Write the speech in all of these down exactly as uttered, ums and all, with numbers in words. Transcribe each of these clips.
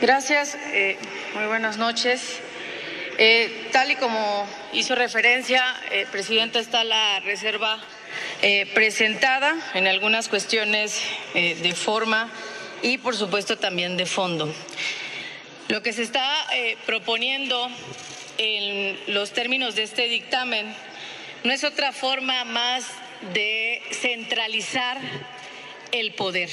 Gracias. Eh, muy buenas noches. Eh, tal y como hizo referencia, eh, Presidenta, está la reserva eh, presentada en algunas cuestiones eh, de forma y, por supuesto, también de fondo. Lo que se está eh, proponiendo en los términos de este dictamen no es otra forma más de centralizar el poder.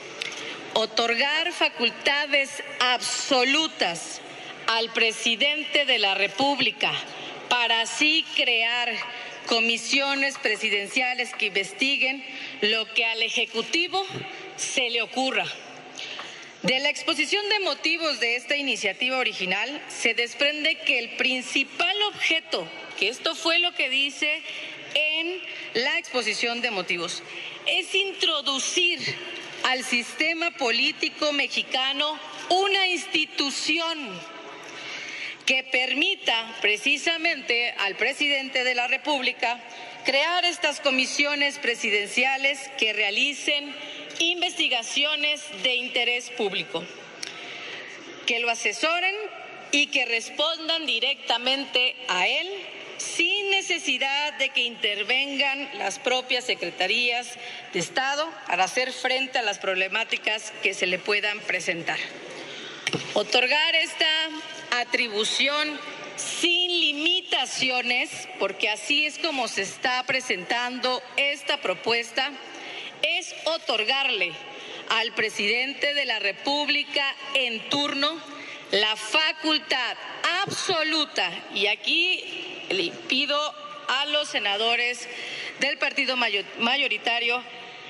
Otorgar facultades absolutas al presidente de la República para así crear comisiones presidenciales que investiguen lo que al Ejecutivo se le ocurra. De la exposición de motivos de esta iniciativa original se desprende que el principal objeto, que esto fue lo que dice en la exposición de motivos, es introducir al sistema político mexicano una institución que permita precisamente al presidente de la República crear estas comisiones presidenciales que realicen investigaciones de interés público, que lo asesoren y que respondan directamente a él sin necesidad de que intervengan las propias secretarías de Estado para hacer frente a las problemáticas que se le puedan presentar. Otorgar esta atribución sin limitaciones, porque así es como se está presentando esta propuesta, es otorgarle al presidente de la República en turno la facultad absoluta, y aquí le pido a los senadores del partido mayoritario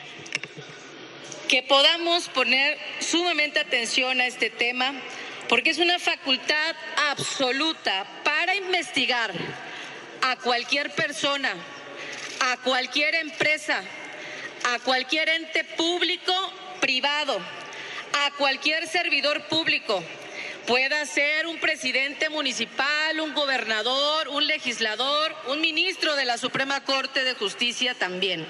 que podamos poner sumamente atención a este tema, porque es una facultad absoluta para investigar a cualquier persona, a cualquier empresa, a cualquier ente público, privado, a cualquier servidor público. Pueda ser un presidente municipal, un gobernador, un legislador, un ministro de la Suprema Corte de Justicia también.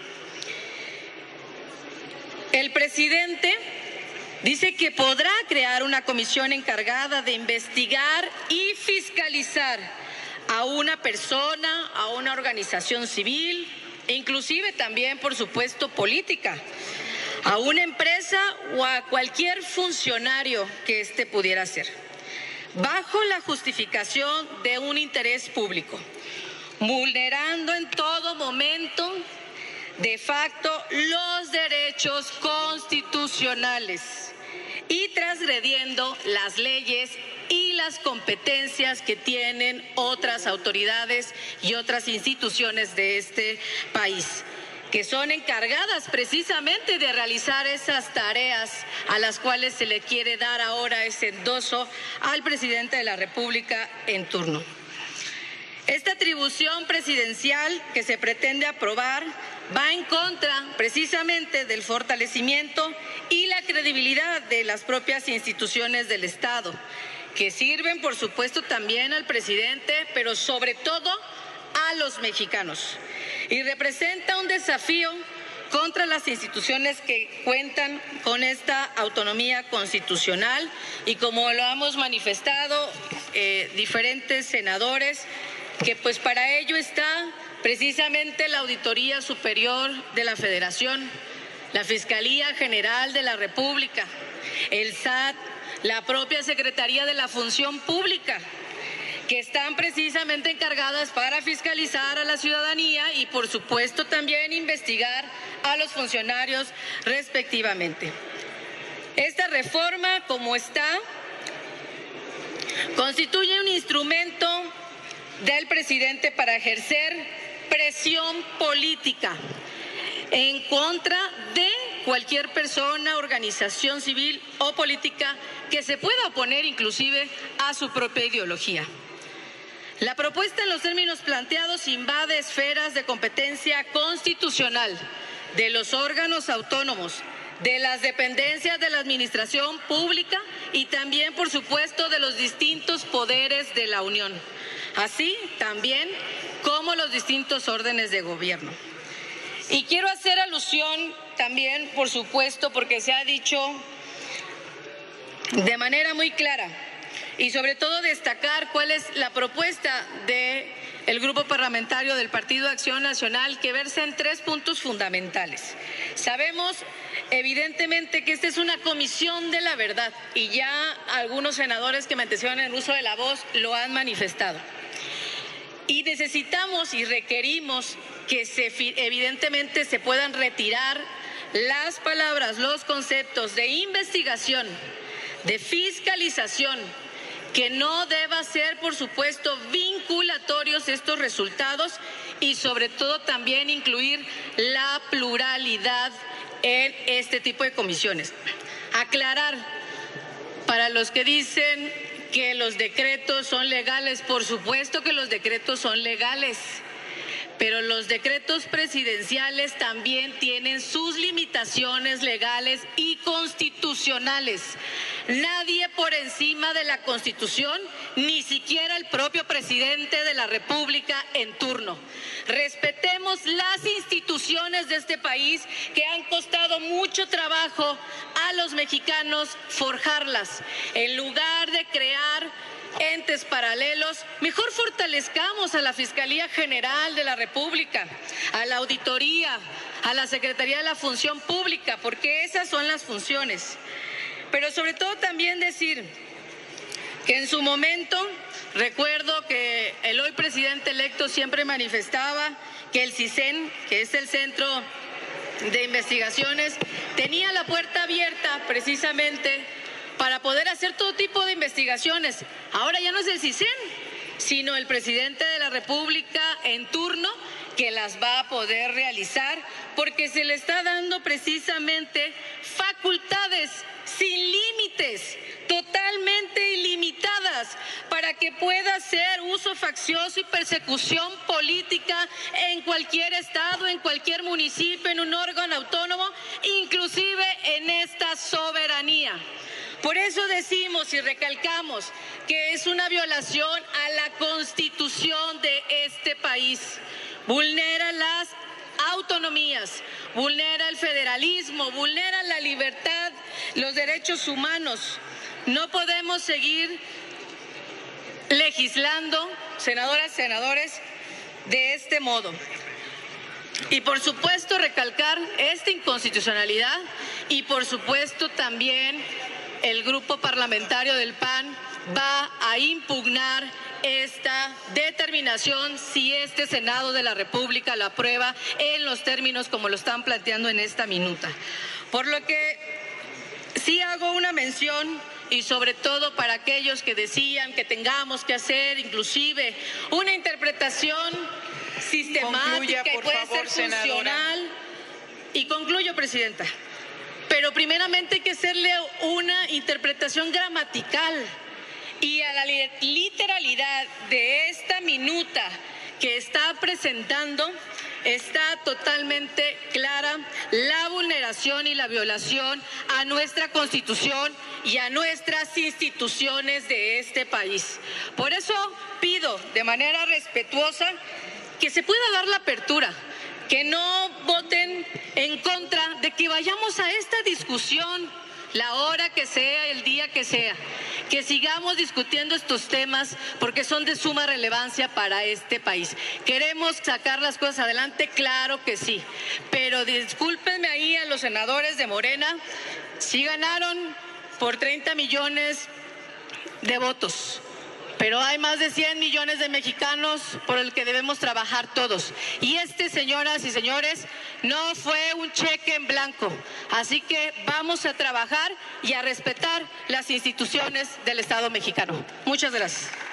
El presidente dice que podrá crear una comisión encargada de investigar y fiscalizar a una persona, a una organización civil, e inclusive también, por supuesto, política, a una empresa o a cualquier funcionario que éste pudiera ser, bajo la justificación de un interés público, vulnerando en todo momento de facto los derechos constitucionales y transgrediendo las leyes y las competencias que tienen otras autoridades y otras instituciones de este país, que son encargadas precisamente de realizar esas tareas a las cuales se le quiere dar ahora ese endoso al presidente de la República en turno. Esta atribución presidencial que se pretende aprobar va en contra precisamente del fortalecimiento y la credibilidad de las propias instituciones del Estado, que sirven, por supuesto, también al presidente, pero sobre todo a los mexicanos, y representa un desafío contra las instituciones que cuentan con esta autonomía constitucional, y como lo hemos manifestado eh, diferentes senadores, que pues para ello está precisamente la Auditoría Superior de la Federación, la Fiscalía General de la República, el S A T, la propia Secretaría de la Función Pública, que están precisamente encargadas para fiscalizar a la ciudadanía y, por supuesto, también investigar a los funcionarios respectivamente. Esta reforma, como está, constituye un instrumento del presidente para ejercer presión política en contra de cualquier persona, organización civil o política que se pueda oponer inclusive a su propia ideología. La propuesta en los términos planteados invade esferas de competencia constitucional de los órganos autónomos, de las dependencias de la administración pública y también, por supuesto, de los distintos poderes de la Unión, así también como los distintos órdenes de gobierno. Y quiero hacer alusión también, por supuesto, porque se ha dicho de manera muy clara y sobre todo destacar cuál es la propuesta del Grupo Parlamentario del Partido Acción Nacional, que versa en tres puntos fundamentales. Sabemos evidentemente que esta es una comisión de la verdad y ya algunos senadores que me antecedieron en el uso de la voz lo han manifestado. Y necesitamos y requerimos que se, evidentemente se puedan retirar las palabras, los conceptos de investigación, de fiscalización, que no deba ser, por supuesto, vinculatorios estos resultados y sobre todo también incluir la pluralidad en este tipo de comisiones. Aclarar para los que dicen que los decretos son legales, por supuesto que los decretos son legales, pero los decretos presidenciales también tienen sus limitaciones legales y constitucionales. Nadie por encima de la Constitución, ni siquiera el propio presidente de la República en turno. Respetemos las instituciones de este país que han costado mucho trabajo a los mexicanos forjarlas. En lugar de crear entes paralelos, mejor fortalezcamos a la Fiscalía General de la República, a la Auditoría, a la Secretaría de la Función Pública, porque esas son las funciones. Pero sobre todo también decir que en su momento, recuerdo que el hoy presidente electo siempre manifestaba que el CISEN, que es el Centro de Investigaciones, tenía la puerta abierta precisamente para poder hacer todo tipo de investigaciones. Ahora ya no es el CISEN, sino el presidente de la República en turno que las va a poder realizar, porque se le está dando precisamente facultades sin límites, totalmente ilimitadas, para que pueda hacer uso faccioso y persecución política en cualquier estado, en cualquier municipio, en un órgano autónomo, inclusive en esta soberanía. Por eso decimos y recalcamos que es una violación a la Constitución de este país. Vulnera las autonomías, vulnera el federalismo, vulnera la libertad, los derechos humanos. No podemos seguir legislando, senadoras y senadores, de este modo. Y por supuesto recalcar esta inconstitucionalidad y por supuesto también el Grupo Parlamentario del P A N va a impugnar esta determinación si este Senado de la República la aprueba en los términos como lo están planteando en esta minuta. Por lo que sí hago una mención y sobre todo para aquellos que decían que tengamos que hacer inclusive una interpretación sistemática. Concluya, por y puede favor, ser funcional. senadora. Y concluyo, Presidenta. Pero primeramente hay que hacerle una interpretación gramatical y a la literalidad de esta minuta que está presentando está totalmente clara la vulneración y la violación a nuestra Constitución y a nuestras instituciones de este país. Por eso pido de manera respetuosa que se pueda dar la apertura, que no voten en contra de que vayamos a esta discusión la hora que sea, el día que sea, que sigamos discutiendo estos temas porque son de suma relevancia para este país. ¿Queremos sacar las cosas adelante? Claro que sí, pero discúlpenme ahí a los senadores de Morena, sí ganaron por treinta millones de votos. Pero hay más de cien millones de mexicanos por el que debemos trabajar todos. Y este, señoras y señores, no fue un cheque en blanco. Así que vamos a trabajar y a respetar las instituciones del Estado mexicano. Muchas gracias.